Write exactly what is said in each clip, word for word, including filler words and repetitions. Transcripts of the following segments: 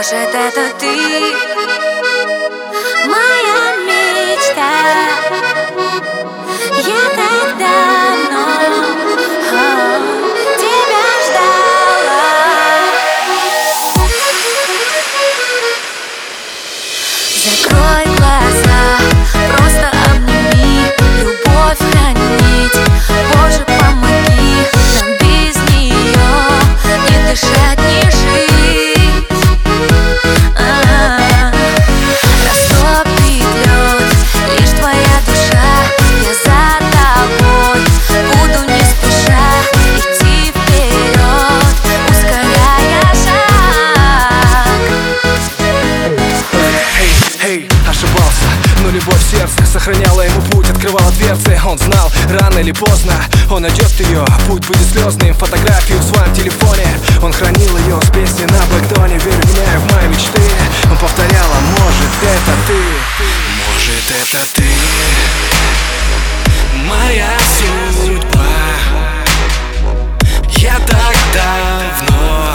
Может, это ты, моя мечта. Я так давно о, тебя ждала. Закрой глаза, просто обними, любовь хранить. Боже, помоги нам без нее не дышать, не жить. А-а-а. Растопит лед лишь твоя душа. Я за тобой буду не спеша идти вперед, ускоряя шаг. Эй, эй, ошибался, но любовь в сердце сохраняла ему путь, открывала дверцы. Он знал, рано или поздно он найдет ее. Путь будет слезным, фотографию в своем телефоне он хранил ее с песней на бэктоне. Верь в меня и в мои мечты. Он повторял: а может, это ты, может, это ты, моя судьба. Я так давно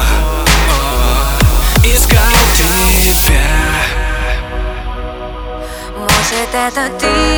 искал тебя. Может, это ты,